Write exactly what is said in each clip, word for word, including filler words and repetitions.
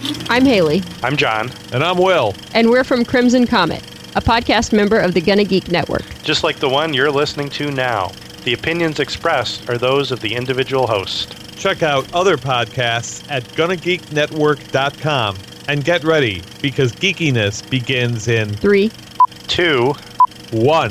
I'm Haley. I'm John. And I'm Will. And we're from Crimson Comet, a podcast member of the Gonna Geek Network. Just like the one you're listening to now. The opinions expressed are those of the individual host. Check out other podcasts at gonna geek network dot com. And get ready, because geekiness begins in... Three. Two. One.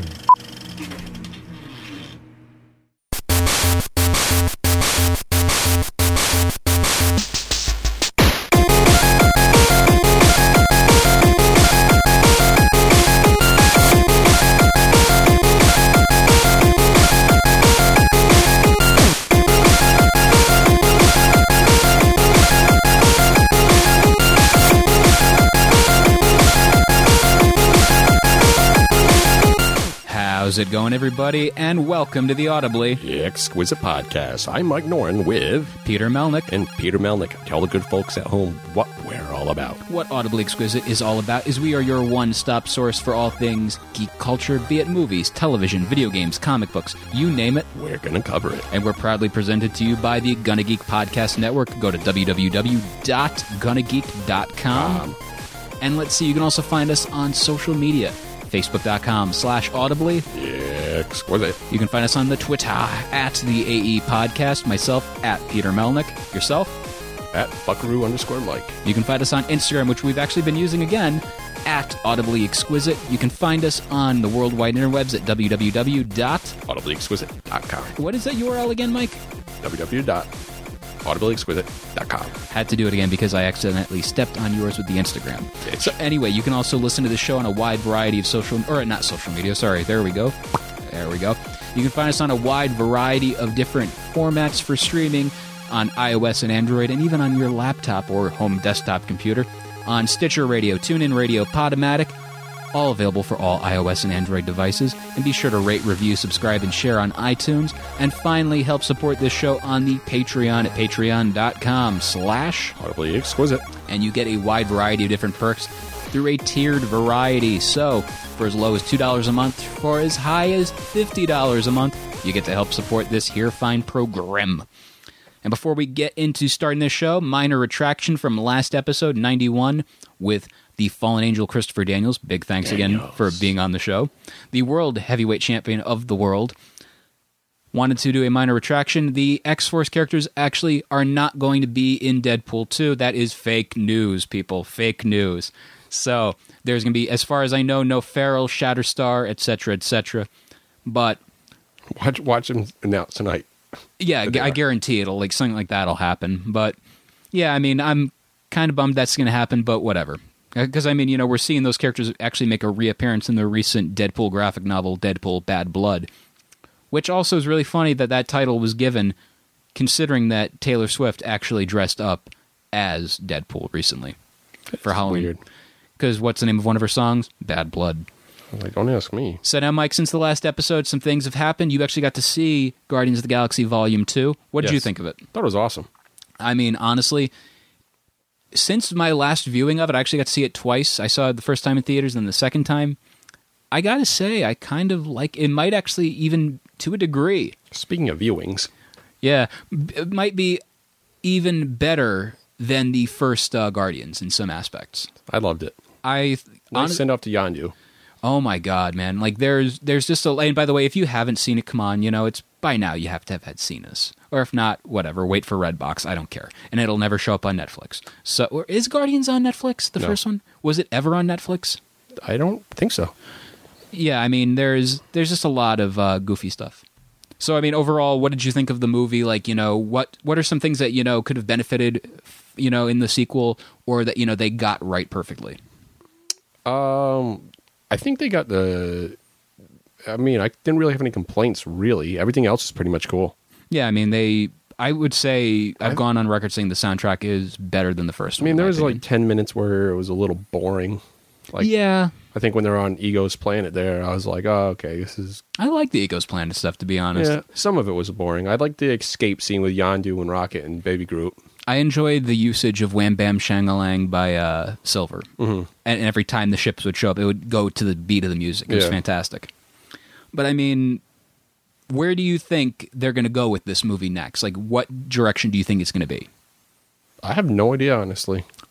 How's it going, everybody? And welcome to the Audibly Exquisite Podcast. I'm Mike Noren with Peter Melnick. And Peter Melnick. Tell the good folks at home what we're all about. What Audibly Exquisite is all about is we are your one-stop source for all things geek culture, be it movies, television, video games, comic books, you name it. We're going to cover it. And we're proudly presented to you by the Gonna Geek Podcast Network. Go to w w w dot gonna geek dot com. Um, and let's see, you can also find us on social media. Facebook.com slash audibly. Exquisite. You can find us on the Twitter at the A E Podcast. Myself at Peter Melnick. Yourself? At Buckaroo underscore Mike. You can find us on Instagram, which we've actually been using again, at Audibly Exquisite. You can find us on the worldwide interwebs at w w w dot audibly exquisite dot com. What is that U R L again, Mike? w w w dot audibly exquisite dot com. Had to do it again because I accidentally stepped on yours with the Instagram. Bitch. So anyway, you can also listen to the show on a wide variety of social, or not social media, sorry, there we go. There we go. You can find us on a wide variety of different formats for streaming on iOS and Android, and even on your laptop or home desktop computer, on Stitcher Radio, TuneIn Radio, Podomatic, all available for all iOS and Android devices. And be sure to rate, review, subscribe, and share on iTunes. And finally, help support this show on the Patreon at patreon.com slash audibly exquisite. And you get a wide variety of different perks through a tiered variety. So, for as low as two dollars a month, for as high as fifty dollars a month, you get to help support this here fine program. And before we get into starting this show, minor retraction from last episode, ninety-one, with the fallen angel Christopher Daniels. Big thanks Daniels. again for being on the show. The world heavyweight champion of the world. Wanted to do a minor retraction. The X-Force characters actually are not going to be in Deadpool two. That is fake news, people. Fake news. So, there's going to be, as far as I know, no Farrell, Shatterstar, et cetera, et cetera. But... Watch, watch him announce tonight. Yeah, I guarantee it'll, like, something like that'll happen. But, yeah, I mean, I'm kind of bummed that's going to happen, but whatever. Because, I mean, you know, we're seeing those characters actually make a reappearance in the recent Deadpool graphic novel, Deadpool Bad Blood. Which also is really funny that that title was given, considering that Taylor Swift actually dressed up as Deadpool recently That's for Halloween. Weird. Because what's the name of one of her songs? Bad Blood. Like, don't ask me. So now, Mike, since the last episode, some things have happened. You actually got to see Guardians of the Galaxy Volume two. What did yes. you think of it? I thought it was awesome. I mean, honestly, since my last viewing of it, I actually got to see it twice. I saw it the first time in theaters and the second time. I gotta say, I kind of like it. Might actually even, to a degree. Speaking of viewings. Yeah, it might be even better than the first uh, Guardians in some aspects. I loved it. I nice honest- send off to Yondu. Oh my god, man! Like there's there's just a. And by the way, if you haven't seen it, come on, you know it's by now you have to have had seen this, or if not, whatever. Wait for Redbox. I don't care, and it'll never show up on Netflix. So, or is Guardians on Netflix? The no. first one, was it ever on Netflix? I don't think so. Yeah, I mean, there's there's just a lot of uh, goofy stuff. So, I mean, overall, what did you think of the movie? Like, you know, what what are some things that you know could have benefited, you know, in the sequel, or that you know they got right perfectly? Um. I think they got the... I mean, I didn't really have any complaints, really. Everything else is pretty much cool. Yeah, I mean, they... I would say I've, I've gone on record saying the soundtrack is better than the first I mean, one. there was opinion. like ten minutes where it was a little boring. Like, yeah. I think when they're on Ego's Planet there, I was like, oh, okay, this is... I like the Ego's Planet stuff, to be honest. Yeah, some of it was boring. I liked the escape scene with Yondu and Rocket and Baby Groot. I enjoyed the usage of Wham Bam Shangalang by uh, Silver. Mm-hmm. And every time the ships would show up, it would go to the beat of the music. It was yeah. fantastic. But I mean, where do you think they're going to go with this movie next? Like, what direction do you think it's going to be? I have no idea, honestly.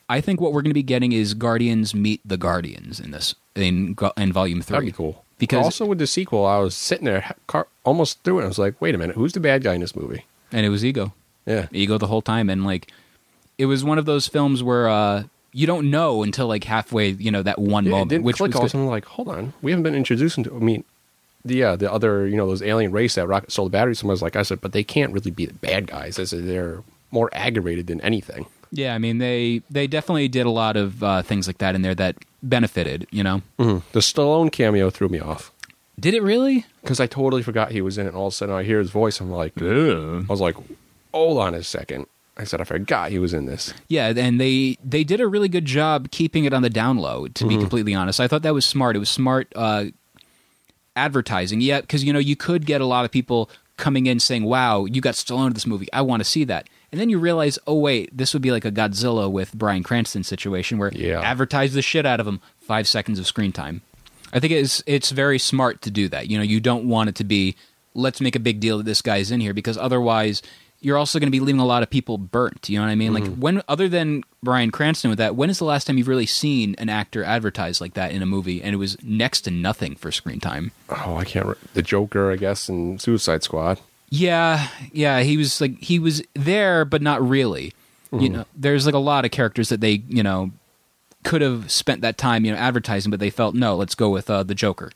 I think what we're going to be getting is Guardians meet the Guardians in this in in Volume Three. That'd be cool. Because also with the sequel, I was sitting there car, almost through it. I was like, wait a minute, who's the bad guy in this movie? And it was Ego. Yeah, Ego the whole time, and like it was one of those films where uh, you don't know until like halfway, you know, that one yeah, moment. It didn't which click. was All of a good. sudden, I'm like, hold on, we haven't been introduced into. I mean, the uh, the other, you know, those alien race that rocket stole the batteries. Someone was like, I said, but they can't really be the bad guys. I said they're more aggravated than anything. Yeah, I mean they they definitely did a lot of uh, things like that in there that benefited. You know, Mm-hmm. The Stallone cameo threw me off did it really? because I totally forgot he was in it. And all of a sudden, I hear his voice. I'm like, Ugh. I was like, hold on a second. I said, I forgot he was in this. Yeah, and they they did a really good job keeping it on the down low, to Mm-hmm. be completely honest. I thought that was smart. It was smart uh, advertising. Yeah, because, you know, you could get a lot of people coming in saying, wow, you got Stallone in this movie. I want to see that. And then you realize, oh, wait, this would be like a Godzilla with Bryan Cranston situation where Yeah. advertise the shit out of him, five seconds of screen time. I think it's, it's very smart to do that. You know, you don't want it to be, let's make a big deal that this guy's in here, because otherwise you're also going to be leaving a lot of people burnt. You know what I mean? Mm-hmm. Like, when, other than Bryan Cranston with that, when is the last time you've really seen an actor advertise like that in a movie, and it was next to nothing for screen time? Oh, I can't. Re- the Joker, I guess, and Suicide Squad. Yeah, yeah, he was like, he was there, but not really. Mm-hmm. You know, there's like a lot of characters that they, you know, could have spent that time, you know, advertising, but they felt, no, let's go with uh, the Joker.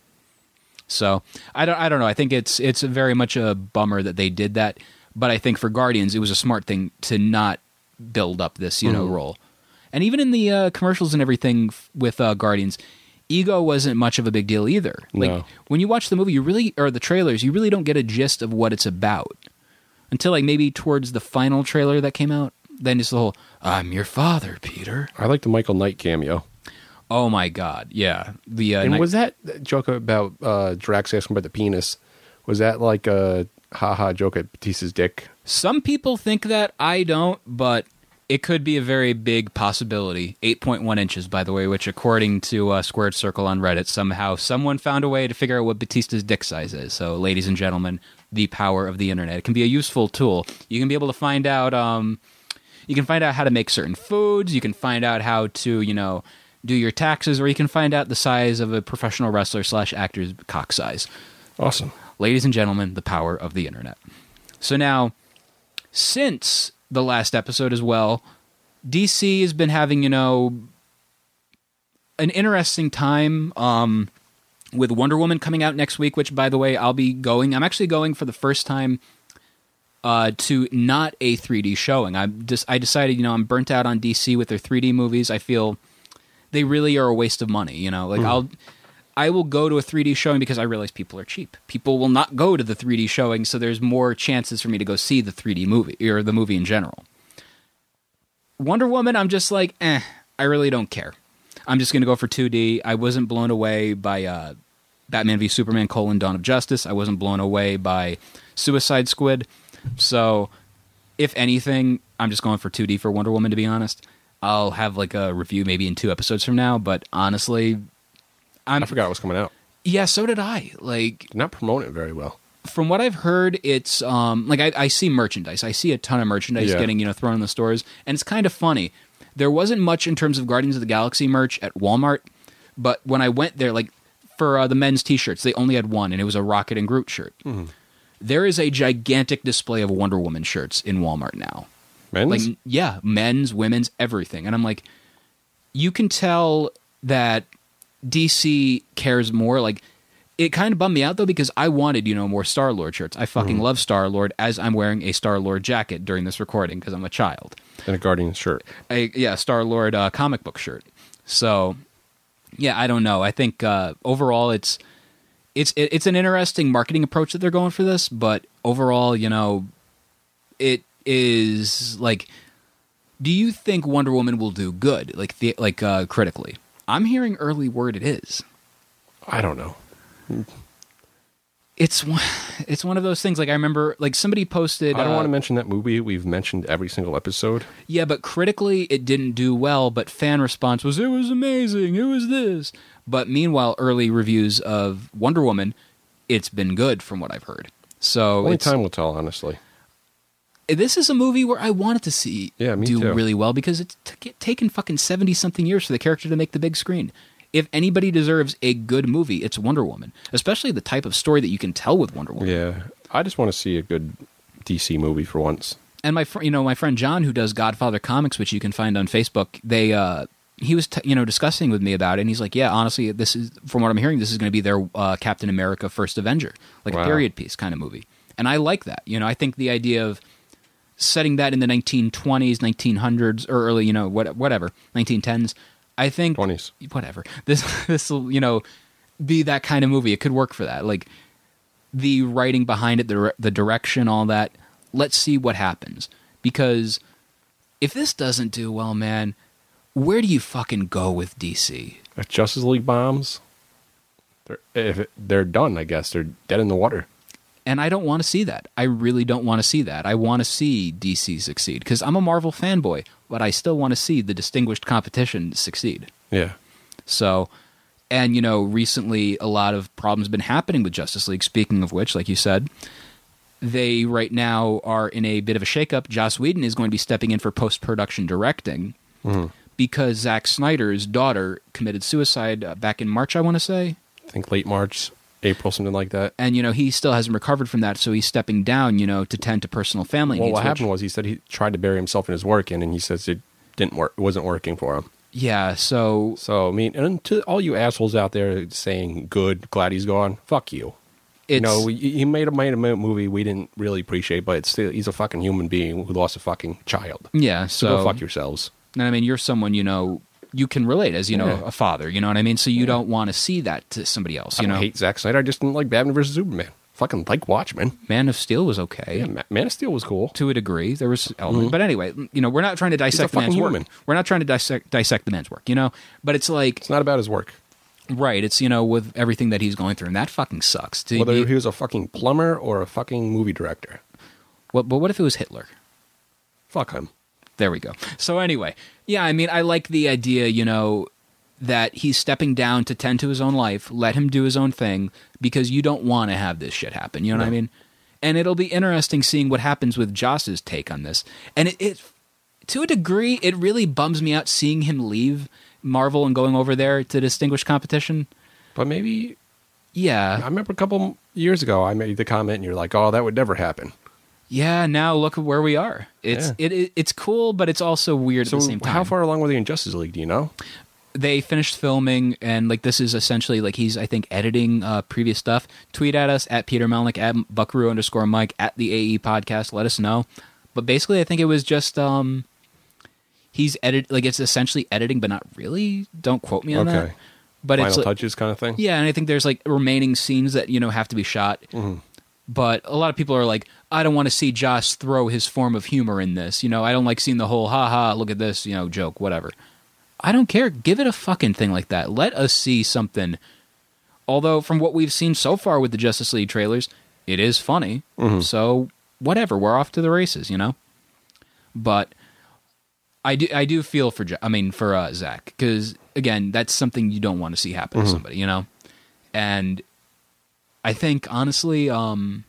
So I don't, I don't know. I think it's it's very much a bummer that they did that, but I think for Guardians, it was a smart thing to not build up this, you know, Mhm. role. And even in the uh, commercials and everything f- with uh, Guardians, Ego wasn't much of a big deal either. Like No. when you watch the movie, you really, or the trailers, you really don't get a gist of what it's about until like maybe towards the final trailer that came out. Then it's the whole, I'm your father, Peter. I like the Michael Knight cameo. Oh my God, yeah. The uh, And night- was that that joke about uh, Drax asking about the penis? Was that like a haha joke at Batista's dick? Some people think that, I don't, but it could be a very big possibility. eight point one inches, by the way, which according to uh, Squared Circle on Reddit, somehow someone found a way to figure out what Batista's dick size is. So, ladies and gentlemen, the power of the internet. It can be a useful tool. You can be able to find out, um, you can find out how to make certain foods. You can find out how to, you know, do your taxes, or you can find out the size of a professional wrestler slash actor's cock size. Awesome. Ladies and gentlemen, the power of the internet. So now, since the last episode as well, D C has been having, you know, an interesting time um, with Wonder Woman coming out next week, which, by the way, I'll be going. I'm actually going for the first time uh, to not a three D showing. I just I decided, you know, I'm burnt out on D C with their three D movies. I feel they really are a waste of money, you know. Like, I'll... I will go to a three D showing because I realize people are cheap. People will not go to the three D showing, so there's more chances for me to go see the three D movie, or the movie in general. Wonder Woman, I'm just like, eh, I really don't care. I'm just going to go for two D. I wasn't blown away by uh, Batman v Superman, colon, Dawn of Justice. I wasn't blown away by Suicide Squid. So, if anything, I'm just going for two D for Wonder Woman, to be honest. I'll have like a review maybe in two episodes from now, but honestly... I'm, I forgot it was coming out. Yeah, so did I. Like, Did not promote it very well. from what I've heard, it's um like I, I see merchandise. I see a ton of merchandise Yeah. getting, you know, thrown in the stores, and it's kind of funny. There wasn't much in terms of Guardians of the Galaxy merch at Walmart, but when I went there, like for uh, the men's T-shirts, they only had one, and it was a Rocket and Groot shirt. Mm-hmm. There is a gigantic display of Wonder Woman shirts in Walmart now. Men's? Like, yeah, men's, women's, everything. And I'm like, you can tell that D C cares more. Like, it kind of bummed me out, though, because I wanted, you know, more Star-Lord shirts. I fucking Mm-hmm. love Star-Lord, as I'm wearing a Star-Lord jacket during this recording, because I'm a child. And a Guardian shirt. A, yeah, Star-Lord uh, comic book shirt. So, yeah, I don't know. I think uh, overall it's it's it, it's an interesting marketing approach that they're going for this, but overall, you know, it is like, do you think Wonder Woman will do good, like the, like uh, critically? I'm hearing early word it is. I don't know. It's one, it's one of those things. Like, I remember, like, somebody posted. I don't uh, want to mention that movie we've mentioned every single episode. Yeah, but critically it didn't do well, but fan response was, it was amazing, it was this. But meanwhile, early reviews of Wonder Woman, it's been good from what I've heard. So Only it's, time will tell, honestly. this is a movie where I wanted to see Yeah, me do too. really well because it's t- taken fucking seventy-something years for the character to make the big screen. If anybody deserves a good movie, it's Wonder Woman, especially the type of story that you can tell with Wonder Woman. Yeah, I just want to see a good D C movie for once. And my fr- you know, my friend John, who does Godfather Comics, which you can find on Facebook, they uh, he was t- you know discussing with me about it, and he's like, yeah, honestly, this is, from what I'm hearing, this is going to be their uh, Captain America First Avenger, like Wow. a period piece kind of movie. And I like that. You know, I think the idea of setting that in the nineteen twenties, nineteen hundreds, or early, you know, what, whatever, nineteen tens, I think twenties. whatever. This this will, you know, be that kind of movie. It could work for that. Like the writing behind it, the the direction, all that. Let's see what happens. Because if this doesn't do well, man, where do you fucking go with D C? If Justice League bombs, they're, if it, they're done, I guess. They're dead in the water. And I don't want to see that. I really don't want to see that. I want to see D C succeed because I'm a Marvel fanboy, but I still want to see the distinguished competition succeed. Yeah. So, and you know, recently a lot of problems been happening with Justice League. Speaking of which, like you said, they right now are in a bit of a shakeup. Joss Whedon is going to be stepping in for post-production directing Mm-hmm. because Zack Snyder's daughter committed suicide uh, back in March, I want to say. I think late March, April, something like that. And, you know, he still hasn't recovered from that, so he's stepping down, you know, to tend to personal family Well, needs. what which- happened was he said he tried to bury himself in his work, and, and he says it didn't work. It wasn't working for him. Yeah, so So, I mean, and to all you assholes out there saying, good, glad he's gone, fuck you. it's... You know, we, he made a, made a movie we didn't really appreciate, but it's still, he's a fucking human being who lost a fucking child. yeah, So, so... go fuck yourselves. And I mean, you're someone, you know, you can relate as, you know, Yeah. a father, you know what I mean? So you don't want to see that to somebody else, I you don't know? hate Zack Snyder. I just didn't like Batman versus Superman. Fucking like Watchmen. Man of Steel was okay. Yeah, Ma- Man of Steel was cool. To a degree, there was element, but anyway, you know, we're not trying to dissect the fucking man's human. work. We're not trying to dissect dissect the man's work, you know. But it's like, It's not about his work. right? It's, you know, with everything that he's going through, and that fucking sucks. To Whether be- he was a fucking plumber or a fucking movie director. what, but what if it was Hitler? Fuck him. There we go. So anyway, yeah, I mean, I like the idea, you know, that he's stepping down to tend to his own life, let him do his own thing, because you don't want to have this shit happen. You know what I No. mean? And it'll be interesting seeing what happens with Joss's take on this. And it, it, to a degree, it really bums me out seeing him leave Marvel and going over there to distinguished competition. But maybe, I Yeah. remember a couple years ago, I made the comment and you're like, oh, that would never happen. Yeah, now look at where we are. It's Yeah. it, it it's cool, but it's also weird So at the same time. how far along were they in Justice League, do you know? They finished filming, and like this is essentially like he's I think editing uh, previous stuff. Tweet at us at Peter Melnick at Buckaroo underscore Mike at the A E podcast. Let us know. But basically, I think it was just um, he's edit like it's essentially editing, but not really. Don't quote me on that. Okay. But Final it's like, touches kind of thing? yeah, and I think there's like remaining scenes that you know have to be shot. Mhm. But a lot of people are like, I don't want to see Joss throw his form of humor in this. You know, I don't like seeing the whole ha ha look at this you know joke whatever. I don't care. Give it a fucking thing like that. Let us see something. Although, from what we've seen so far with the Justice League trailers, it is funny. Mhm. So, whatever. We're off to the races, you know? But I do I do feel for, Jo- I mean, for uh, Zach. Because, again, that's something you don't want to see happen to somebody, you know? And I think, honestly, um,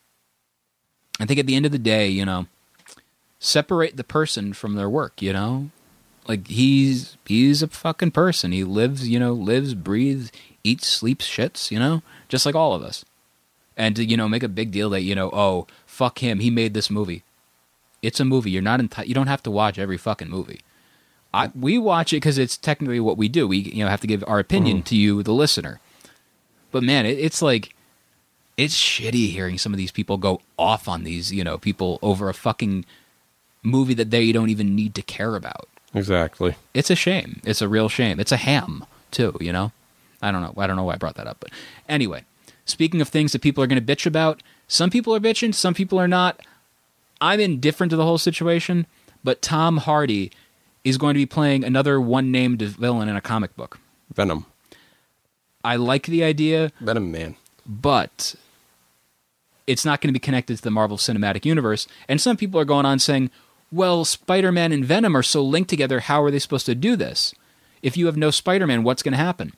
I think at the end of the day, you know, separate the person from their work, you know? Like he's he's a fucking person. He lives, you know, lives, breathes, eats, sleeps, shits, you know, just like all of us. And to, you know, make a big deal that, you know, oh, fuck him, he made this movie. It's a movie. You're not enti- you don't have to watch every fucking movie. I, we watch it because it's technically what we do. We you know have to give our opinion Mm-hmm. to you, the listener. But man, it, it's like it's shitty hearing some of these people go off on these, you know, people over a fucking movie that they don't even need to care about. Exactly. It's a shame. It's a real shame. It's a ham, too, you know? I don't know. I don't know why I brought that up. But anyway, speaking of things that people are going to bitch about, some people are bitching, some people are not. I'm indifferent to the whole situation, but Tom Hardy is going to be playing another one-named villain in a comic book. Venom. I like the idea, Venom Man. but it's not going to be connected to the Marvel Cinematic Universe. And some people are going on saying, well, Spider-Man and Venom are so linked together, how are they supposed to do this? If you have no Spider-Man, what's going to happen?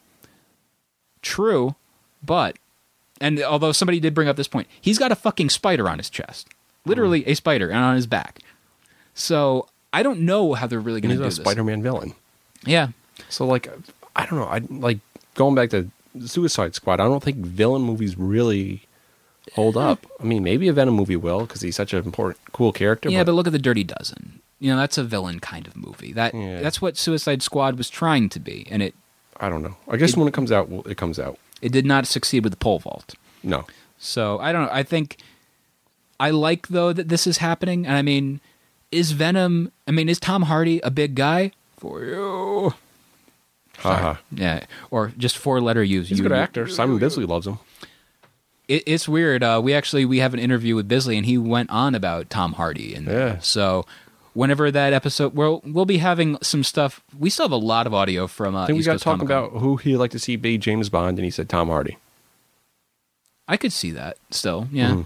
True, but, and although somebody did bring up this point, he's got a fucking spider on his chest. literally a spider, and on his back. So I don't know how they're really going to do He's this. a Spider-Man villain. Yeah. So like, I don't know. I like going back to Suicide Squad. I don't think villain movies really hold up. I mean, maybe a Venom movie will because he's such an important, cool character. Yeah, but, but look at the Dirty Dozen. You know, that's a villain kind of movie. That Yeah. that's what Suicide Squad was trying to be, and it I don't know. I guess It- when it comes out, well, it comes out. it did not succeed with the pole vault. No. So I don't know. I think I like though that this is happening, and I mean, is Venom? I mean, is Tom Hardy a big guy for you? Haha. Yeah, or just four letter U's. He's a You- good actor. Simon Bisley loves him. It, it's weird. Uh, we actually we have an interview with Bisley, and he went on about Tom Hardy, and Yeah. so. Whenever that episode, we'll we'll be having some stuff. We still have a lot of audio from. Uh, I think we East got Coast talking Comic-Con. about who he'd like to see be James Bond, and he said Tom Hardy. I could see that still, yeah. Mhm.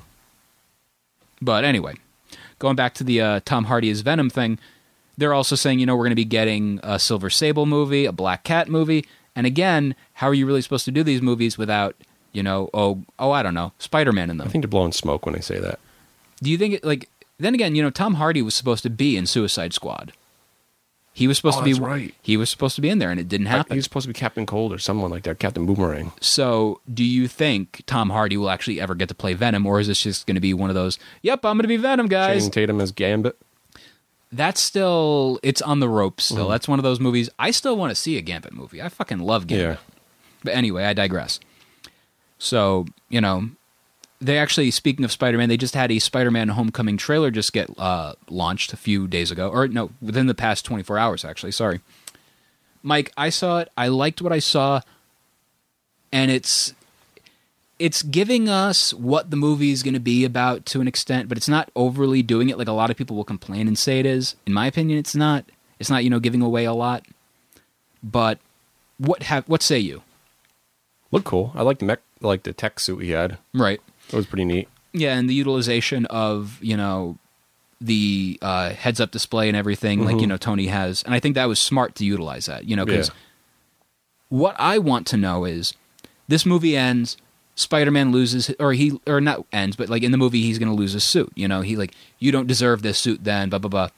But anyway, going back to the uh, Tom Hardy as Venom thing, they're also saying, you know, we're going to be getting a Silver Sable movie, a Black Cat movie, and again, how are you really supposed to do these movies without, you know, oh, oh, I don't know, Spider-Man in them? I think they're blowing smoke when they say that. Do you think it, like? Then again, you know, Tom Hardy was supposed to be in Suicide Squad. He was supposed Oh, to be that's right. He was supposed to be in there, and it didn't happen. He's supposed to be Captain Cold or someone like that, Captain Boomerang. So, do you think Tom Hardy will actually ever get to play Venom, or is this just going to be one of those, yep, I'm going to be Venom, guys? Channing Tatum as Gambit. That's still, it's on the ropes still. Mm-hmm. That's one of those movies. I still want to see a Gambit movie. I fucking love Gambit. Yeah. But anyway, I digress. So, you know, they actually, speaking of Spider-Man, they just had a Spider-Man Homecoming trailer just get uh, launched a few days ago. Or, no, within the past twenty-four hours, actually. Sorry. Mike, I saw it. I liked what I saw. And it's it's giving us what the movie is going to be about to an extent, but it's not overly doing it like a lot of people will complain and say it is. In my opinion, it's not. It's not, you know, giving away a lot. But what have what say you? Looked cool. I like the mech, like the tech suit he had. Right. It was pretty neat. Yeah, and the utilization of, you know, the uh, heads-up display and everything, like, you know, Tony has. And I think that was smart to utilize that, you know, because Yeah. what I want to know is, this movie ends, Spider-Man loses, or he, or not ends, but, like, in the movie, he's going to lose his suit, you know? He, like, you don't deserve this suit then, blah, blah, blah.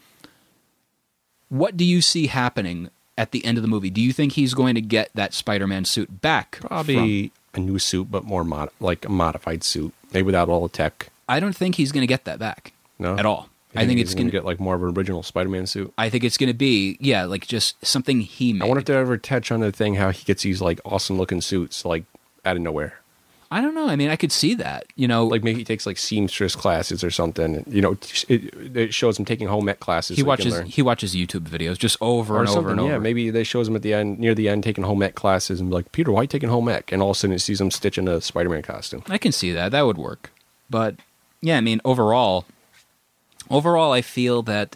What do you see happening at the end of the movie? Do you think he's going to get that Spider-Man suit back? Probably a new suit, but more mod- like a modified suit, maybe without all the tech. From, I don't think he's going to get that back. No, At all. You I think he's it's going going to get like more of an original Spider-Man suit. I think it's going to be, yeah, like just something he made. I wonder if they ever touch on the thing how he gets these like awesome looking suits like out of nowhere. I don't know. I mean, I could see that. You know, Like maybe he takes like seamstress classes or something. You know, it, it shows him taking home ec classes. he so can watches learn. he watches YouTube videos just over or and over something. and over. Yeah, maybe they shows him at the end, near the end, taking home ec classes, and be like, Peter, why are you taking home ec? And all of a sudden, it sees him stitching a Spider-Man costume. I can see that. That would work. But yeah, I mean, overall, overall, I feel that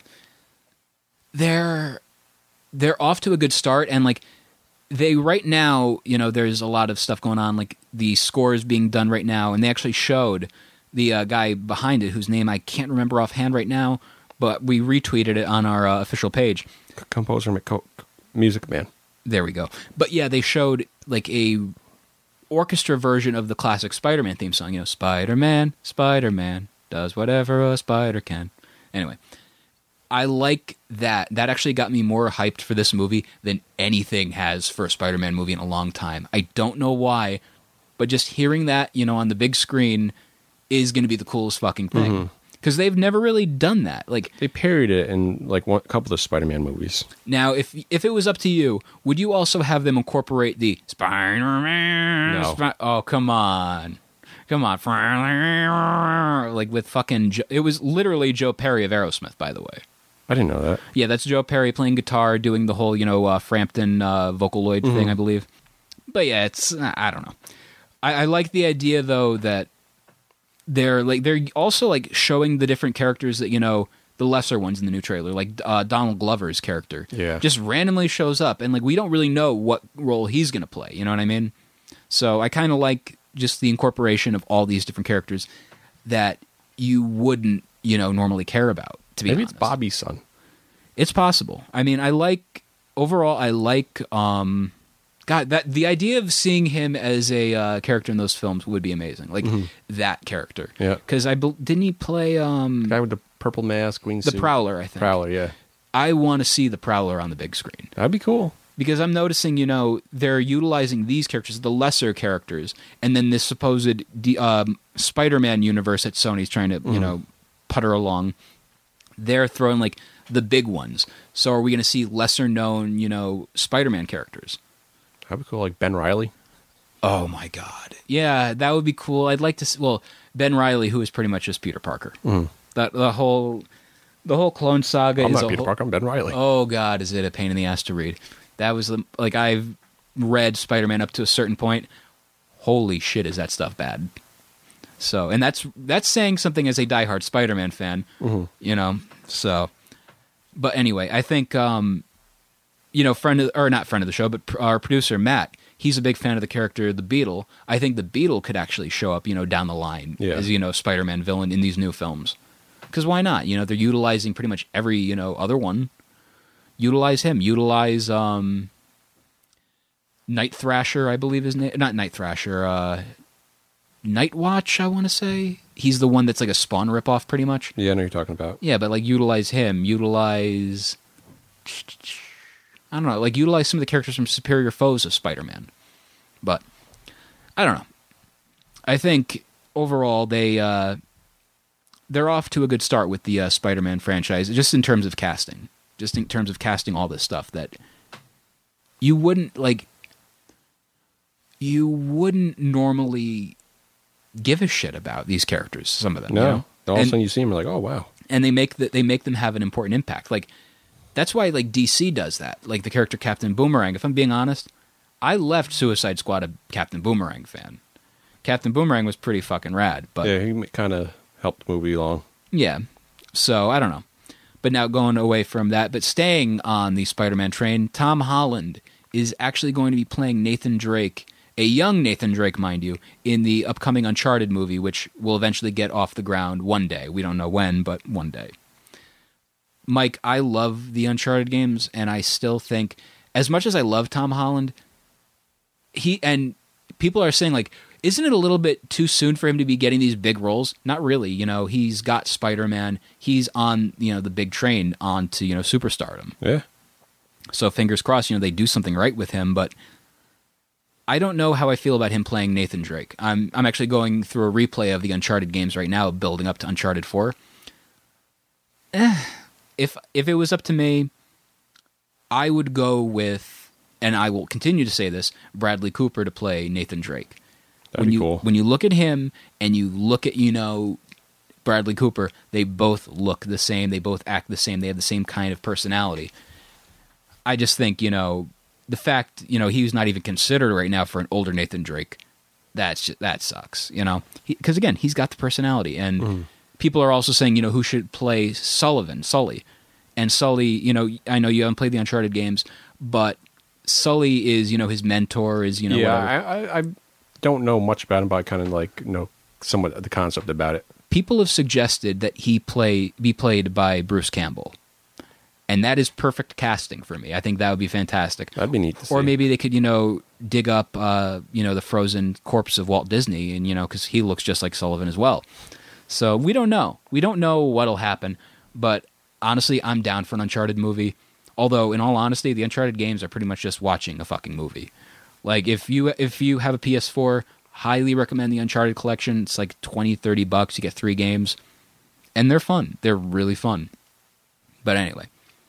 they're they're off to a good start, and like they right now, you know, there's a lot of stuff going on. Like the score is being done right now, and they actually showed the uh, guy behind it, whose name I can't remember offhand right now, but we retweeted it on our uh, official page. C- Composer, McCo- music man. There we go. But yeah, they showed like a orchestra version of the classic Spider-Man theme song. You know, Spider-Man, Spider-Man does whatever a spider can. Anyway, I like that. That actually got me more hyped for this movie than anything has for a Spider-Man movie in a long time. I don't know why, but just hearing that, you know, on the big screen is going to be the coolest fucking thing. Because they've never really done that. Like, They parodied it in like one, a couple of Spider-Man movies. now, if if it was up to you, would you also have them incorporate the Spider-Man? No. Spi- oh, come on. Come on. Like with fucking... Jo- it was literally Joe Perry of Aerosmith, by the way. I didn't know that. Yeah, that's Joe Perry playing guitar, doing the whole, you know, uh, Frampton uh, Vocaloid thing, I believe. But yeah, it's... I don't know. I, I like the idea, though, that they're like they're also like showing the different characters that, you know, the lesser ones in the new trailer, like uh, Donald Glover's character, Yeah. just randomly shows up, and like we don't really know what role he's gonna play. You know what I mean? So I kind of like just the incorporation of all these different characters that you wouldn't, you know, normally care about. To be Maybe honest, it's Bobby's son. it's possible. I mean, I like overall. I like um, God, that the idea of seeing him as a uh, character in those films would be amazing. Like Mhm. that character. Yeah. Because I bel- didn't he play um, Guy with the purple mask, green the suit. Prowler? I think. Prowler, yeah. I want to see the Prowler on the big screen. That'd be cool. Because I'm noticing, you know, they're utilizing these characters, the lesser characters, and then this supposed D- um, Spider-Man universe that Sony's trying to, you know, putter along. They're throwing, like, the big ones. So are we going to see lesser-known, you know, Spider-Man characters? That'd be cool, like Ben Reilly. Oh, my God. Yeah, that would be cool. I'd like to see, well, Ben Reilly, who is pretty much just Peter Parker. Mm. That The whole the whole Clone Saga I'm is not a Peter whole, Parker, I'm Ben Reilly. Oh, God, is it a pain in the ass to read. That was, the, like, I've read Spider-Man up to a certain point. Holy shit, is that stuff bad. So, and that's that's saying something as a diehard Spider-Man fan, Mhm. you know, so. But anyway, I think, um, you know, friend of, or not friend of the show, but pr- our producer, Matt, he's a big fan of the character, the Beetle. I think the Beetle could actually show up, you know, down the line Yeah. as, you know, Spider-Man villain in these new films. Because why not? You know, they're utilizing pretty much every, you know, other one. Utilize him. Utilize um, Night Thrasher, I believe his name. Not Night Thrasher. Uh, Night Watch, I want to say. He's the one that's like a Spawn ripoff, pretty much. Yeah, I know what you're talking about. Yeah, but like utilize him. Utilize. I don't know. Like utilize some of the characters from Superior Foes of Spider-Man. But I don't know. I think overall they uh, they're off to a good start with the uh, Spider-Man franchise, just in terms of casting. Just in terms of casting all this stuff that you wouldn't like you wouldn't normally give a shit about these characters, some of them. No. You know? All of a And- sudden you see him, you're like, oh, wow. and they make the, they make them have an important impact. Like that's why like D C does that. Like the character Captain Boomerang. If I'm being honest, I left Suicide Squad a Captain Boomerang fan. Captain Boomerang was pretty fucking rad, but Yeah, he kind of helped the movie along. yeah. So I don't know. But now going away from that, but staying on the Spider-Man train, Tom Holland is actually going to be playing Nathan Drake, a young Nathan Drake, mind you, in the upcoming Uncharted movie, which will eventually get off the ground one day. We don't know when, but one day. Mike, I love the Uncharted games, and I still think, as much as I love Tom Holland, he and people are saying, like, isn't it a little bit too soon for him to be getting these big roles? Not really. You know, he's got Spider-Man. He's on, you know, the big train on to, you know, superstardom. Yeah. So fingers crossed, you know, they do something right with him, but I don't know how I feel about him playing Nathan Drake. I'm I'm actually going through a replay of the Uncharted games right now, building up to Uncharted four. Eh, if if it was up to me, I would go with, and I will continue to say this, Bradley Cooper to play Nathan Drake. That'd when be you cool. when you look at him and you look at, you know, Bradley Cooper, they both look the same, they both act the same, they have the same kind of personality. I just think, you know, the fact, you know, he's not even considered right now for an older Nathan Drake, that's just, that sucks, you know? Because, again, he's got the personality. And Mhm. people are also saying, you know, who should play Sullivan, Sully. And Sully, you know, I know you haven't played the Uncharted games, but Sully is, you know, his mentor, is, you know, yeah, whatever. I, I, I don't know much about him, but I kind of like know somewhat the concept about it. People have suggested that he play be played by Bruce Campbell. And that is perfect casting for me. I think that would be fantastic. That'd be neat to see. Or maybe they could, you know, dig up, uh, you know, the frozen corpse of Walt Disney, and, you know, because he looks just like Sullivan as well. So we don't know. We don't know what'll happen. But honestly, I'm down for an Uncharted movie. Although, in all honesty, the Uncharted games are pretty much just watching a fucking movie. Like, if you if you have a P S four, highly recommend the Uncharted collection. It's like twenty, thirty bucks. You get three games. And they're fun. They're really fun. But anyway,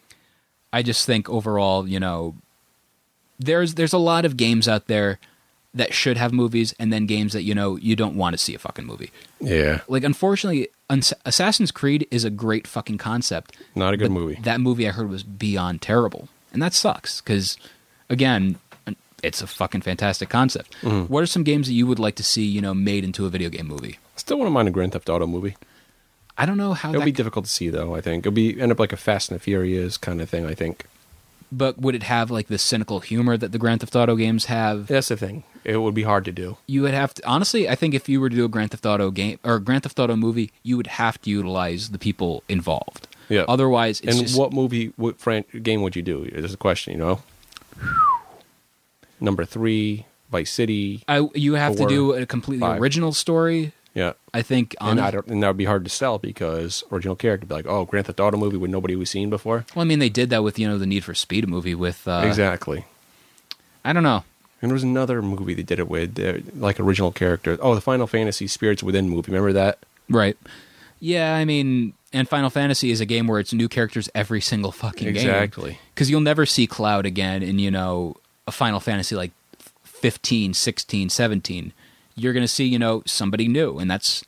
I just think overall, you know, there's there's a lot of games out there that should have movies, and then games that, you know, you don't want to see a fucking movie. Yeah. Like, unfortunately, Uns- Assassin's Creed is a great fucking concept. Not a good but movie. That movie I heard was beyond terrible. And that sucks, because, again, it's a fucking fantastic concept. Mhm. What are some games that you would like to see, you know, made into a video game movie? Still wouldn't mind a Grand Theft Auto movie. I don't know how It'll that... be difficult to see, though, I think. It'll be end up like a Fast and the Furious kind of thing, I think. But would it have, like, the cynical humor that the Grand Theft Auto games have? That's the thing. It would be hard to do. You would have to... Honestly, I think if you were to do a Grand Theft Auto game, or a Grand Theft Auto movie, you would have to utilize the people involved. Yeah. Otherwise, it's and just... what movie, what fran- game would you do? Is the question, you know? number three, Vice City. I, you have four, to do a completely five. original story. Yeah. I think. On, And, I don't, and that would be hard to sell because original character would be like, oh, Grand Theft Auto movie with nobody we've seen before. Well, I mean, they did that with, you know, the Need for Speed movie with... Uh, exactly. I don't know. And there was another movie they did it with, uh, like original characters. Oh, the Final Fantasy Spirits Within movie. Remember that? Right. Yeah, I mean, and Final Fantasy is a game where it's new characters every single fucking game. Exactly. Because you'll never see Cloud again in, you know, a Final Fantasy like fifteen, sixteen, seventeen. You're going to see, you know, somebody new, and that's...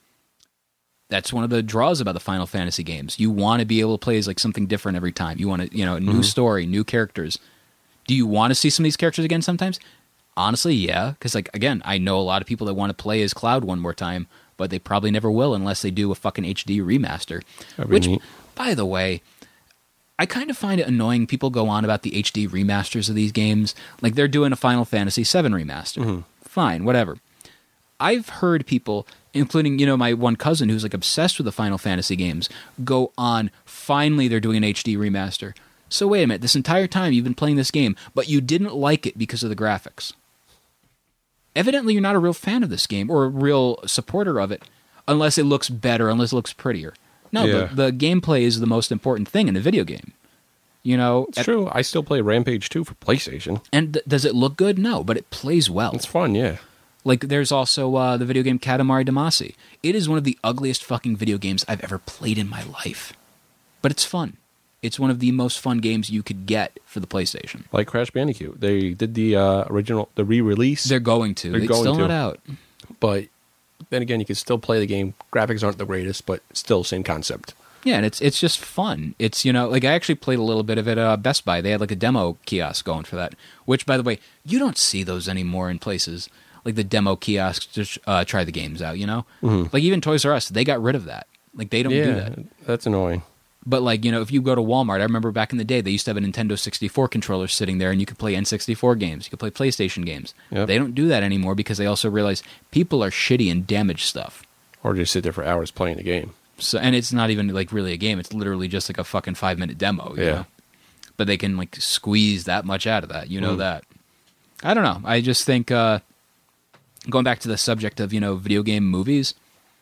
That's one of the draws about the Final Fantasy games. You want to be able to play as like something different every time. You want to, you know, new mm-hmm. story, new characters. Do you want to see some of these characters again sometimes? Honestly, yeah. Because, like, again, I know a lot of people that want to play as Cloud one more time, but they probably never will unless they do a fucking H D remaster. Which, neat. By the way, I kind of find it annoying people go on about the H D remasters of these games. Like, they're doing a Final Fantasy seven remaster. Mm-hmm. Fine, whatever. I've heard people... including, you know, my one cousin who's like obsessed with the Final Fantasy games, go on, finally they're doing an H D remaster. So wait a minute, this entire time you've been playing this game, but you didn't like it because of the graphics. Evidently you're not a real fan of this game, or a real supporter of it, unless it looks better, unless it looks prettier. No, yeah. the, the gameplay is the most important thing in a video game. You know, it's at, true. I still play Rampage two for PlayStation. And th- does it look good? No, but it plays well. It's fun, yeah. Like, there's also uh, the video game Katamari Damacy. It is one of the ugliest fucking video games I've ever played in my life. But it's fun. It's one of the most fun games you could get for the PlayStation. Like Crash Bandicoot. They did the uh, original, the re-release. They're going to. They're it's going still to. not out. But then again, you can still play the game. Graphics aren't the greatest, but still same concept. Yeah, and it's it's just fun. It's, you know, like I actually played a little bit of it at uh, Best Buy. They had like a demo kiosk going for that. Which, by the way, you don't see those anymore in places. Like the demo kiosks to uh, try the games out, you know? Mm-hmm. Like even Toys R Us, they got rid of that. Like they don't yeah, do that. That's annoying. But like, you know, if you go to Walmart, I remember back in the day, they used to have a Nintendo sixty-four controller sitting there and you could play N sixty-four games. You could play PlayStation games. Yep. They don't do that anymore because they also realize people are shitty and damage stuff. Or just sit there for hours playing the game. So, and it's not even like really a game. It's literally just like a fucking five minute demo. You yeah. know? But they can like squeeze that much out of that. You know mm. that. I don't know. I just think, uh, going back to the subject of, you know, video game movies,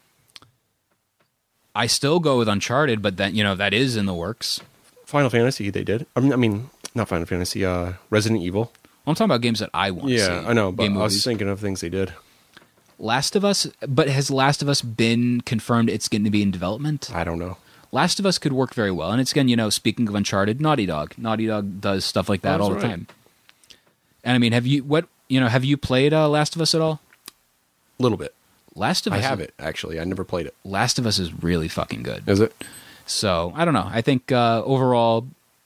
I still go with Uncharted, but that, you know, that is in the works. Final Fantasy, they did. I mean, I mean not Final Fantasy, uh, Resident Evil. Well, I'm talking about games that I want yeah, to see. Yeah, I know, but game I was movies. thinking of things they did. Last of Us, but has Last of Us been confirmed it's going to be in development? I don't know. Last of Us could work very well. And it's, again, you know, speaking of Uncharted, Naughty Dog. Naughty Dog does stuff like that That's all right. the time. And I mean, have you, what, you know, have you played uh, Last of Us at all? A little bit. Last of I Us. have it, actually. I never played it. Last of Us is really fucking good. Is it? So, I don't know. I think uh, overall,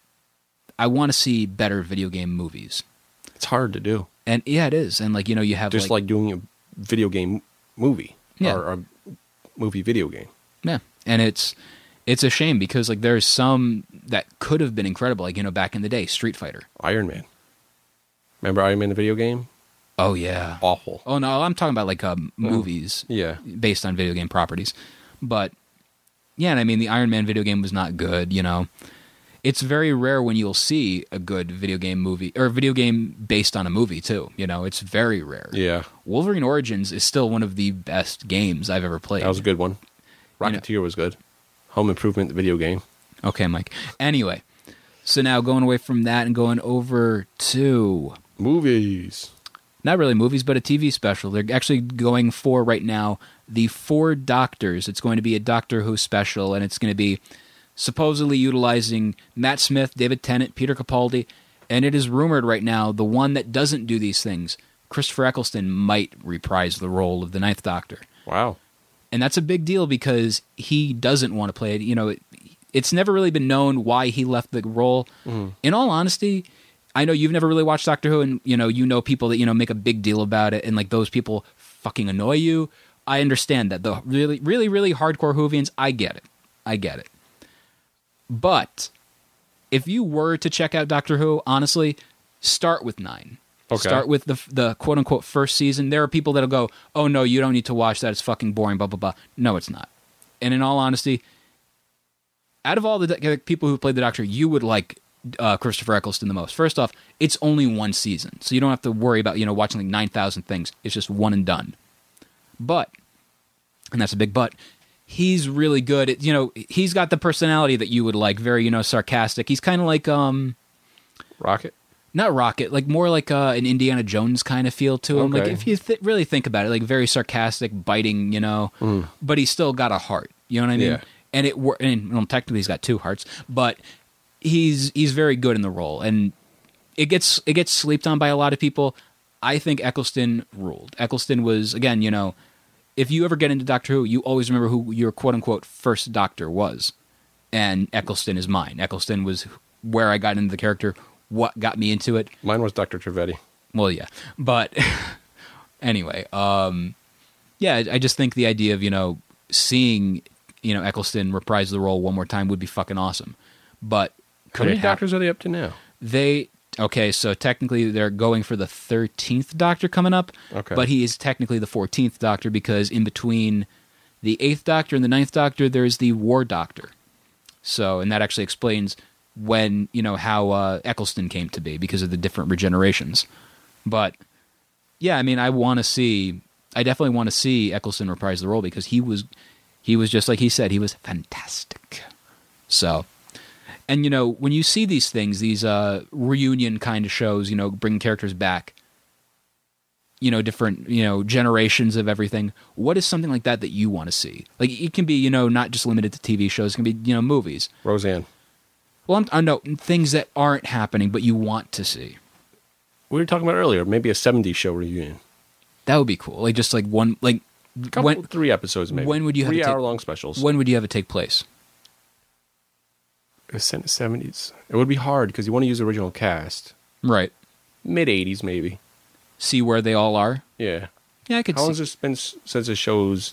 I want to see better video game movies. It's hard to do. And yeah, it is. And like, you know, you have Just like, like doing a video game movie. Yeah. Or a movie video game. Yeah. And it's it's a shame because like there's some that could have been incredible. Like, you know, back in the day, Street Fighter. Iron Man. Remember Iron Man the video game? Oh, yeah. Awful. Oh, no, I'm talking about like uh, movies yeah. based on video game properties. But yeah, and I mean, the Iron Man video game was not good, you know. It's very rare when you'll see a good video game movie, or a video game based on a movie, too. You know, it's very rare. Yeah. Wolverine Origins is still one of the best games I've ever played. That was a good one. Rocketeer you know. was good. Home Improvement, the video game. Okay, Mike. Anyway, so now going away from that and going over to... movies. Not really movies, but a T V special. They're actually going for, right now, The Four Doctors. It's going to be a Doctor Who special, and it's going to be supposedly utilizing Matt Smith, David Tennant, Peter Capaldi, and it is rumored right now the one that doesn't do these things, Christopher Eccleston, might reprise the role of the Ninth Doctor. Wow. And that's a big deal because he doesn't want to play it. You know, it, it's never really been known why he left the role. Mm. In all honesty, I know you've never really watched Doctor Who, and you know you know people that you know make a big deal about it, and like those people fucking annoy you. I understand that. The really, really, really hardcore Whovians, I get it. I get it. But if you were to check out Doctor Who, honestly, start with nine. Okay. Start with the the quote unquote first season. There are people that'll go, "Oh no, you don't need to watch that. It's fucking boring." Blah blah blah. No, it's not. And in all honesty, out of all the do- people who played the Doctor, you would like uh, Christopher Eccleston the most. First off, it's only one season, so you don't have to worry about, you know, watching like nine thousand things. It's just one and done. But, and that's a big but, he's really good at, you know, he's got the personality that you would like, very, you know, sarcastic. He's kind of like, um... Rocket? Not Rocket, like more like uh, an Indiana Jones kind of feel to him. Okay. Like if you th- really think about it, like very sarcastic, biting, you know, Mm. but he's still got a heart. You know what I mean? Yeah. And it wor- and well, technically he's got two hearts, but he's he's very good in the role, and it gets it gets slept on by a lot of people. I think Eccleston ruled. Eccleston was, again, you know, if you ever get into Doctor Who, you always remember who your quote unquote first Doctor was, and Eccleston is mine. Eccleston was where I got into the character. What got me into it? Mine was Doctor Trivedi. Well, yeah, but anyway, um, yeah, I just think the idea of, you know, seeing, you know, Eccleston reprise the role one more time would be fucking awesome. But How could many it happen? doctors are they up to now? They okay, so technically they're going for the thirteenth Doctor coming up, Okay. but he is technically the fourteenth Doctor because in between the eighth Doctor and the ninth Doctor, there's the War Doctor. So, and that actually explains when, you know, how uh, Eccleston came to be because of the different regenerations. But yeah, I mean, I want to see, I definitely want to see Eccleston reprise the role because he was, he was just like he said, he was fantastic. So, and you know, when you see these things, these uh, reunion kind of shows, you know, bring characters back, you know, different, you know, generations of everything. What is something like that that you want to see? Like, it can be, you know, not just limited to T V shows. It can be, you know, movies. Roseanne. Well, I'm, I know things that aren't happening, but you want to see. We were talking about earlier, maybe a seventies show reunion. That would be cool. Like just like one, like Couple, when three episodes maybe. when would you have three it take- hour long specials? when would you have it take place? It's in the seventies. It would be hard because you want to use the original cast. Right. Mid eighties maybe. See where they all are. Yeah. Yeah, I could How long see. has it been s- since the shows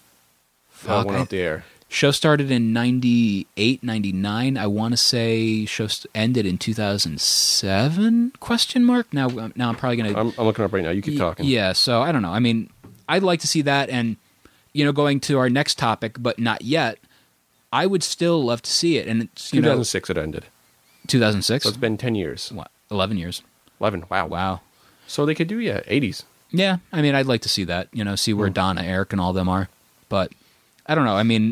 uh, Fuck, went I- off the air? Show started in ninety-eight, ninety-nine. I want to say show st- ended in two thousand seven? Question mark. Now, now I'm probably gonna. I'm, I'm looking up right now. You keep Y- talking. Yeah, so I don't know. I mean, I'd like to see that, and you know, going to our next topic, but not yet. I would still love to see it, and it's you two thousand know, six it ended. two thousand six. So it's been ten years. What? Eleven years. eleven. Wow. Wow. So they could do, yeah, eighties. Yeah, I mean, I'd like to see that. You know, see where Hmm. Donna, Eric, and all them are. But I don't know. I mean,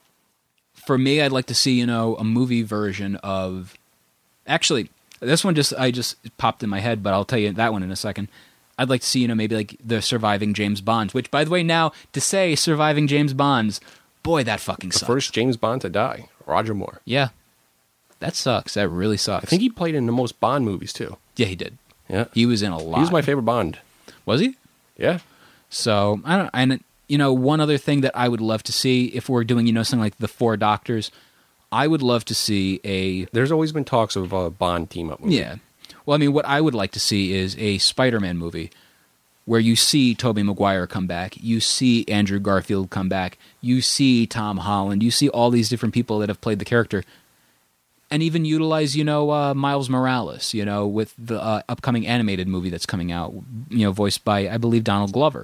for me, I'd like to see, you know, a movie version of. Actually, this one just I just popped in my head, but I'll tell you that one in a second. I'd like to see, you know, maybe like the Surviving James Bonds. Which, by the way, now to say Surviving James Bonds, boy, that fucking The sucks. first James Bond to die, Roger Moore. Yeah, that sucks. That really sucks. I think he played in the most Bond movies too. yeah, he did. Yeah. He was in a lot. He was my favorite Bond. Was he? Yeah. So I don't. And you know, one other thing that I would love to see if we're doing, you know, something like the Four Doctors, I would love to see a. There's always been talks of a Bond team up movie. Yeah. Well, I mean, what I would like to see is a Spider-Man movie where you see Tobey Maguire come back, you see Andrew Garfield come back, you see Tom Holland, you see all these different people that have played the character, and even utilize, you know, uh, Miles Morales, you know, with the uh, upcoming animated movie that's coming out, you know, voiced by, I believe, Donald Glover.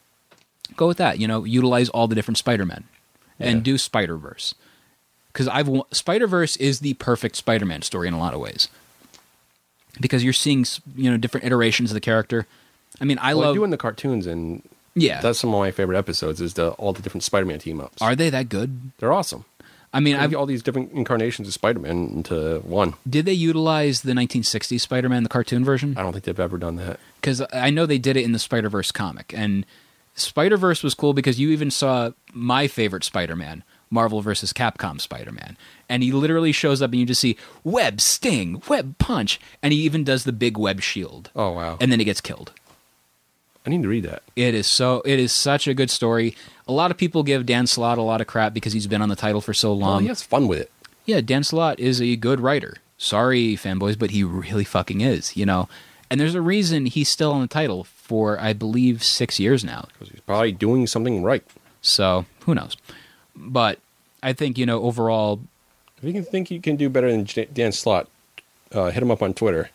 Go with that, you know, utilize all the different Spider-Men and Yeah. do Spider-Verse. Because I've wa- Spider-Verse is the perfect Spider-Man story in a lot of ways. Because you're seeing, you know, different iterations of the character. I mean, I Well, love doing the cartoons, and yeah. that's some of my favorite episodes. Is the all the different Spider-Man team ups. Are they that good? They're awesome. I mean, I've I've, all these different incarnations of Spider-Man into one. did they utilize the nineteen sixties Spider-Man, the cartoon version? I don't think they've ever done that. Because I know they did it in the Spider-Verse comic, and Spider-Verse was cool because you even saw my favorite Spider-Man, Marvel versus Capcom Spider-Man, and he literally shows up and you just see web sting, web punch, and he even does the big web shield, Oh wow! and then he gets killed. I need to read that. It is so. It is such a good story. A lot of people give Dan Slott a lot of crap because he's been on the title for so Well, long. he has fun with it. Yeah, Dan Slott is a good writer. Sorry, fanboys, but he really fucking is, you know. And there's a reason he's still on the title for, I believe, six years now. Because he's probably doing something right. So, who knows? But I think, you know, overall, If you can think you can do better than J- Dan Slott, uh, hit him up on Twitter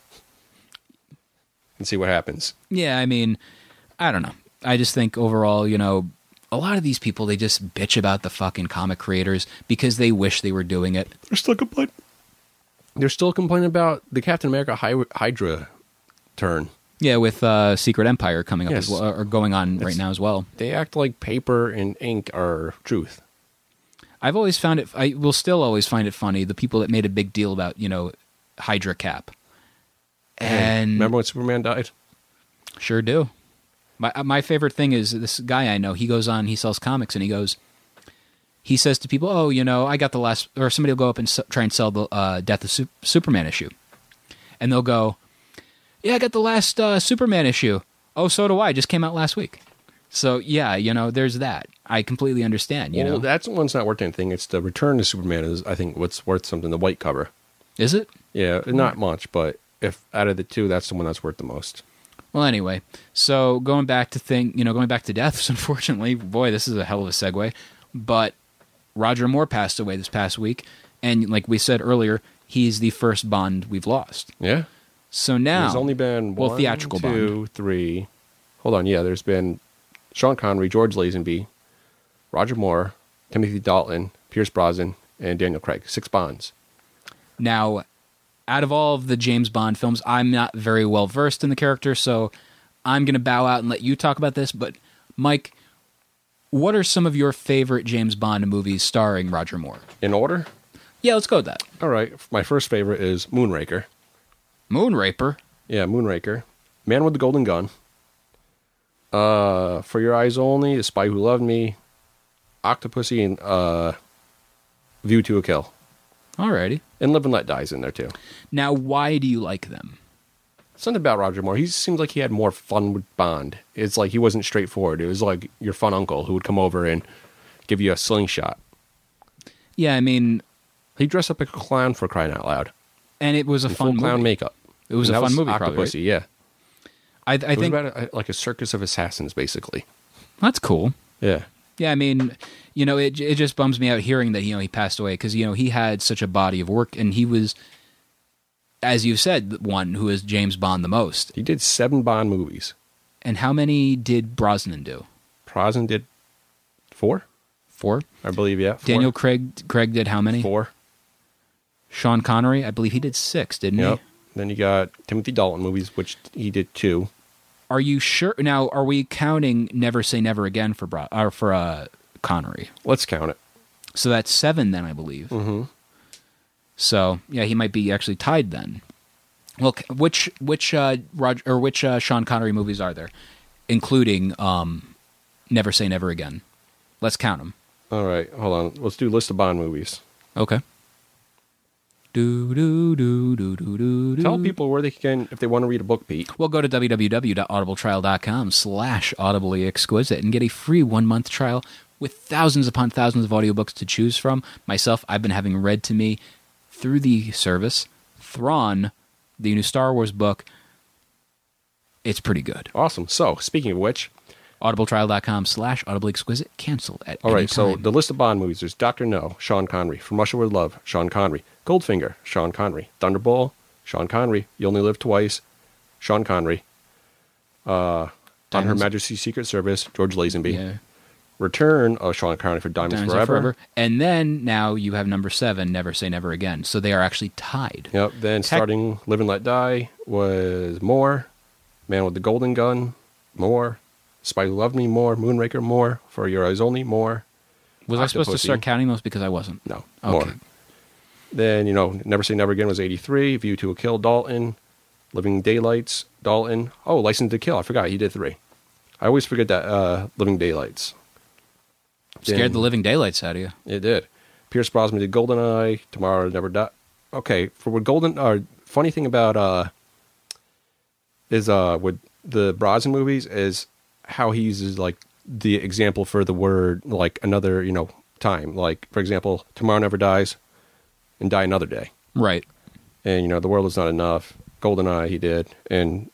and see what happens. yeah, I mean, I don't know. I just think overall, you know, a lot of these people, they just bitch about the fucking comic creators because they wish they were doing it. They're stuck a butt. They're still complaining about the Captain America Hy- Hydra turn. Yeah, with uh, Secret Empire coming up Yes. as well, or going on right It's- now as well. They act like paper and ink are truth. I've always found it. I will still always find it funny the people that made a big deal about you know Hydra Cap. And remember when Superman died? Sure do. My my favorite thing is this guy I know. He goes on. He sells comics, and he goes. He says to people, "Oh, you know, I got the last," or somebody will go up and s- try and sell the uh, Death of Su- Superman issue, and they'll go, "Yeah, I got the last uh, Superman issue. Oh, so do I. Just came out last week." So yeah, you know, there's that. I completely understand. You well, know, that's the one's not worth anything. It's the Return to Superman is, I think, what's worth something. The white cover. is it? Yeah, not much, but if out of the two, that's the one that's worth the most. Well, anyway, so going back to thing, you know, going back to deaths. Unfortunately, boy, this is a hell of a segue. But Roger Moore passed away this past week, and like we said earlier, he's the first Bond we've lost. Yeah. So now, There's only been well, one, theatrical two, Bond. three. Hold on, yeah. There's been Sean Connery, George Lazenby, Roger Moore, Timothy Dalton, Pierce Brosnan, and Daniel Craig. Six Bonds. Now, out of all of the James Bond films, I'm not very well versed in the character, so I'm going to bow out and let you talk about this. But Mike, what are some of your favorite James Bond movies starring Roger Moore? In order? Yeah, let's go with that. All right. My first favorite is Moonraker. Moonraper. Yeah, Moonraker. Man with the Golden Gun. Uh, For Your Eyes Only, The Spy Who Loved Me, Octopussy, and uh, View to a Kill. Alrighty. And Live and Let Die's in there too. Now, why do you like them? Something about Roger Moore. He seems like he had more fun with Bond. It's like he wasn't straightforward. It was like your fun uncle who would come over and give you a slingshot. Yeah, I mean, He dressed up like a clown for crying out loud. and it was a In fun full clown movie. makeup. It was And a that fun movie, probably, Octopussy, right? yeah. I, I It was think about a, like a circus of assassins, basically. that's cool. Yeah. Yeah, I mean, you know, it it just bums me out hearing that you know he passed away because you know he had such a body of work and he was, as you said, one who is James Bond the most. He did seven Bond movies. And how many did Brosnan do? Brosnan did four, Four. I believe, yeah. Four. Daniel Craig Craig did how many? Four. Sean Connery, I believe he did six, didn't Yep. he? Then you got Timothy Dalton movies, which he did two. Are you sure? Now, are we counting Never Say Never Again for Bro- or for uh, Connery? Let's count it. So that's seven then, I believe. Mm-hmm. So yeah, he might be actually tied then. Well, c- which which uh, Roger or which uh, Sean Connery movies are there, including um, Never Say Never Again? Let's count them. All right, hold on. Let's do a list of Bond movies. Okay. Do do do do do do do. Tell people where they can, if they want to read a book, Pete. Well, go to www.audibletrial.com slash audibly exquisite and get a free one-month trial with thousands upon thousands of audiobooks to choose from. Myself, I've been having read to me through the service. Thrawn, the new Star Wars book, it's pretty good. Awesome. So, speaking of which, audibletrial.com slash audibly exquisite. Cancel at all any right, so time. the list of Bond movies, there's Doctor No, Sean Connery. From Russia with Love, Sean Connery. Goldfinger, Sean Connery. Thunderball, Sean Connery. You Only Live Twice, Sean Connery. Uh, On Her Diamonds- Majesty's Secret Service, George Lazenby. Yeah. Return of Sean Connery for Diamonds, Diamonds Are Forever. Forever. And then now you have number seven, Never Say Never Again. So they are actually tied. Yep. Then Tech- starting Live and Let Die was More, Man with the Golden Gun, More, Spy Who Loved Me, More, Moonraker, More, For Your Eyes Only, More. Was I supposed to Octopussy. start counting those because I wasn't? No, Okay. More. Then, you know, Never Say Never Again was eighty-three, View to a Kill, Dalton, Living Daylights, Dalton. Oh, License to Kill, I forgot, he did three. I always forget that, uh, Living Daylights. Scared Then- the living daylights out of you. It did. Pierce Brosnan did GoldenEye, Tomorrow Never Die. Okay, for what Golden, uh, funny thing about, uh, is, uh, with the Brosnan movies is how he uses, like, the example for the word, like, another, you know, time. Like, for example, Tomorrow Never Dies and Die Another Day. Right. And, you know, The World Is Not Enough. GoldenEye he did. And,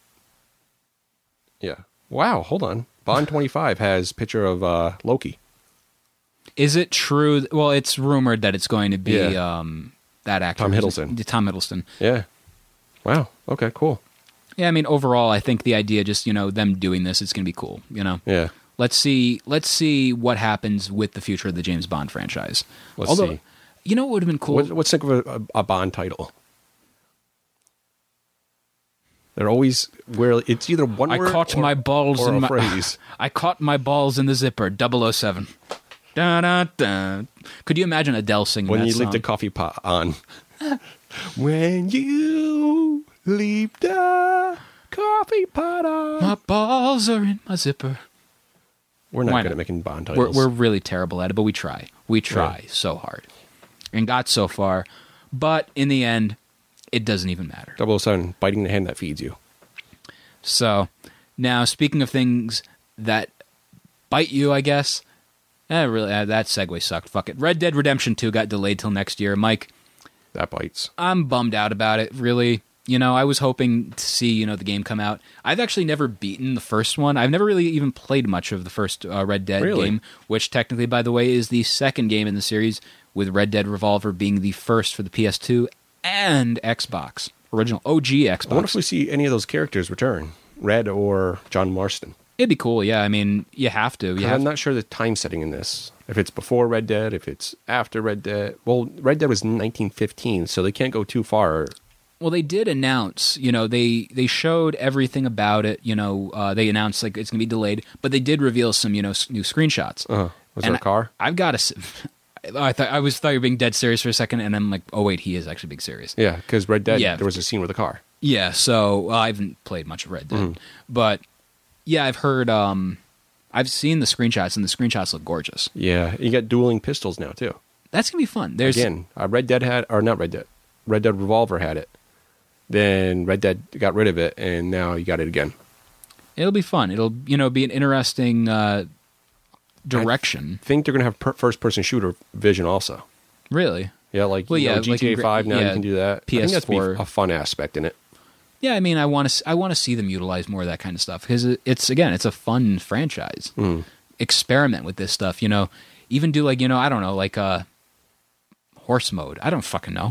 yeah. Wow, hold on. Bond twenty-five has picture of, uh, Loki. Is it true? th- Well, it's rumored that it's going to be Yeah. um, that actor. Tom who's- Hiddleston. Tom Hiddleston. Yeah. Wow. Okay, cool. Yeah, I mean, overall, I think the idea, just you know, them doing this, it's going to be cool. You know, Yeah. let's see, let's see what happens with the future of the James Bond franchise. Let's Although, see. you know, what would have been cool. What, what's think of a, a, a Bond title? They're always where it's either one I word caught or, my balls or in a my phrase. I caught my balls in the zipper. double oh seven. Da, da, da. Could you imagine Adele singing When that you song? leave the coffee pot on. When you leave the coffee pot on. My balls are in my zipper. We're not Why good not? at making Bond We're, titles. we're really terrible at it, but we try. We try Yeah. so hard. And got so far. But in the end, it doesn't even matter. double oh seven, biting the hand that feeds you. So, now speaking of things that bite you, I guess. Eh, really, uh, that segue sucked. Fuck it. Red Dead Redemption two got delayed till next year. Mike, That bites. I'm bummed out about it, really. You know, I was hoping to see, you know, the game come out. I've actually never beaten the first one. I've never really even played much of the first uh, Red Dead Really? game, which technically, by the way, is the second game in the series, with Red Dead Revolver being the first for the P S two and Xbox. Original O G Xbox. I wonder if we see any of those characters return. Red or John Marston. It'd be cool, yeah. I mean, you have to. You 'Cause have I'm not sure the time setting in this. If it's before Red Dead, if it's after Red Dead. Well, Red Dead was nineteen fifteen, so they can't go too far. Well, they did announce, you know, they, they showed everything about it. You know, uh, they announced, like, it's going to be delayed, but they did reveal some, you know, s- new screenshots. Uh-huh. Was And there a car? I, I've got to... I thought I was thought you were being dead serious for a second, and I'm like, oh, wait, he is actually being serious. Yeah, because Red Dead, Yeah. there was a scene with a car. Yeah, so well, I haven't played much of Red Dead, Mhm. but yeah, I've heard, um, I've seen the screenshots, and the screenshots look gorgeous. Yeah, you got dueling pistols now, too. That's gonna be fun. There's Again, uh, Red Dead had, or not Red Dead, Red Dead Revolver had it. Then Red Dead got rid of it, and now you got it again. it'll be fun. It'll you know be an interesting uh, direction. I think they're going to have per- first-person shooter vision also. Really. Yeah, like, Well, you know, yeah, G T A like in gra- five, now yeah, you can do that. I P S think that's four. be a fun aspect in it. Yeah, I mean, I want to I want to see them utilize more of that kind of stuff because it's again, it's a fun franchise. Mm. Experiment with this stuff, you know. Even do like you know, I don't know, like uh, horse mode. I don't fucking know.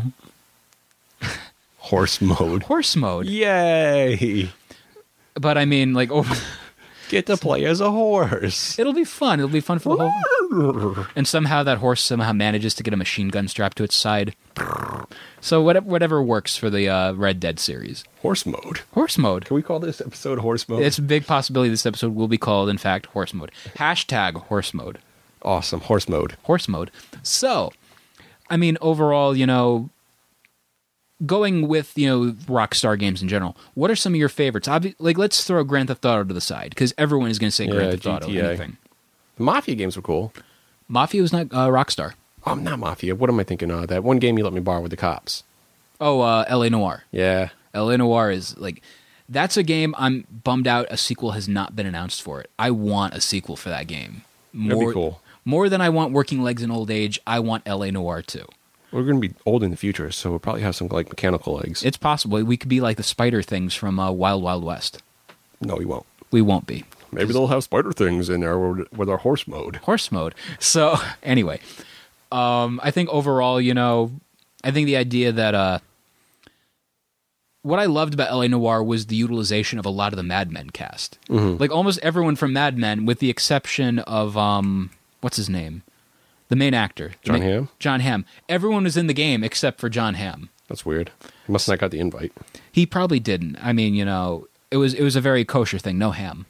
Horse mode. Horse mode. Yay! But I mean, like, oh, Get to play as a horse. it'll be fun. It'll be fun for the whole. And somehow that horse somehow manages to get a machine gun strapped to its side. So whatever whatever works for the uh, Red Dead series. Horse mode. Horse mode. Can we call this episode horse mode? It's a big possibility this episode will be called, in fact, horse mode. Hashtag horse mode. awesome. Horse mode. Horse mode. So, I mean, overall, you know, going with, you know, Rockstar games in general, what are some of your favorites? Obvi- like, let's throw Grand Theft Auto to the side, because everyone is going to say Grand Yeah, Theft Auto. G T A. Anything. The Mafia games were cool. Mafia was not uh, Rockstar. Oh, not Mafia. What am I thinking of? That one game you let me borrow with the cops. Oh, uh, L A Noire. Yeah. L A Noire is, like, that's a game I'm bummed out a sequel has not been announced for it. I want a sequel for that game. That'd More, be cool. More than I want Working Legs in Old Age, I want L A Noire too. We're going to be old in the future, so we'll probably have some, like, mechanical legs. It's possible. We could be like the spider things from uh, Wild Wild West. no, we won't. We won't be. Maybe they'll have spider things in there with, with our horse mode. Horse mode. So, anyway, um, I think overall, you know, I think the idea that uh, what I loved about L A Noire was the utilization of a lot of the Mad Men cast. Mm-hmm. Like almost everyone from Mad Men, with the exception of um, what's his name, the main actor, The John ma- Hamm? John Hamm. Everyone was in the game except for John Hamm. That's weird. He must not got the invite. He probably didn't. I mean, you know, it was it was a very kosher thing. No ham.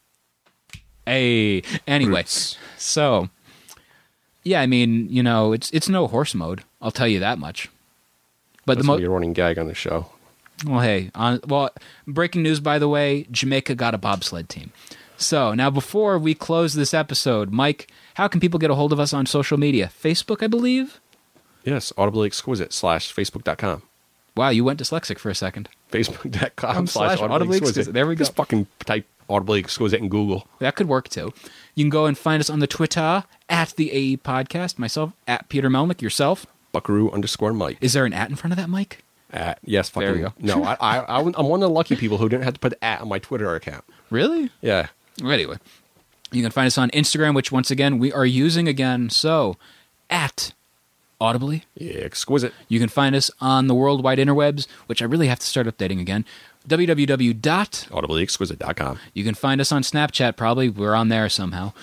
Hey, anyway, Roots. so yeah, I mean, you know, it's it's no horse mode. I'll tell you that much. But That's the gonna mo- be a running gag on the show. well, hey, on well, breaking news by the way, Jamaica got a bobsled team. So now, before we close this episode, Mike, how can people get a hold of us on social media? Facebook, I believe. Yes, audibly exquisite slash facebook dot com. Wow, you went dyslexic for a second. Facebook dot com Um, slash slash audibly audibly exquisite. exquisite. There we go. Just fucking type audibly exquisite in Google. That could work too. You can go and find us on the Twitter at the A E Podcast. Myself at Peter Melnick. Yourself. Buckaroo underscore Mike. Is there an at in front of that, Mike? At, yes, fucking. There we go. No, I, I, I, I'm one of the lucky people who didn't have to put at on my Twitter account. Really? Yeah. Anyway, you can find us on Instagram, which once again we are using again. So at Audibly. Yeah, exquisite. You can find us on the worldwide interwebs, which I really have to start updating again. w w w dot audibly exquisite dot com. You can find us on Snapchat, probably. We're on there somehow.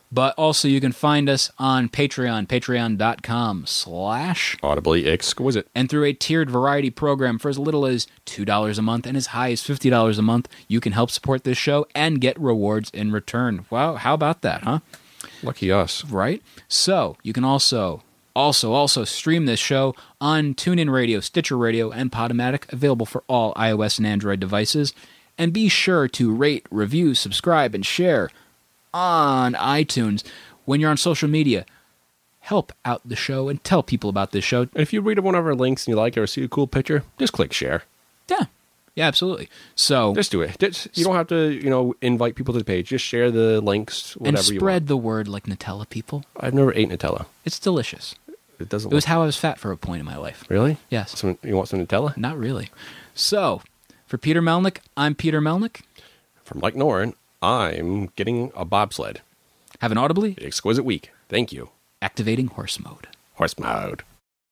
But also you can find us on Patreon, patreon.com slash Audibly exquisite. and through a tiered variety program for as little as two dollars a month and as high as fifty dollars a month, you can help support this show and get rewards in return. Wow, how about that, huh? Lucky us. Right? So, you can also, also, also stream this show on TuneIn Radio, Stitcher Radio, and Podomatic, available for all iOS and Android devices. And be sure to rate, review, subscribe, and share on iTunes. When you're on social media, help out the show and tell people about this show. And if you read one of our links and you like it or see a cool picture, just click share. Yeah, yeah, absolutely. So Just do it. Just, you don't have to, you know, invite people to the page. Just share the links, whatever and you want. spread the word like Nutella, people. I've never ate Nutella. It's delicious. It doesn't. It was look- how I was fat for a point in my life. Really? Yes. Some, you want some Nutella? Not really. So, for Peter Melnick, I'm Peter Melnick. From Mike Noren, I'm getting a bobsled. Have an audibly Exquisite week. Thank you. activating horse mode. Horse mode.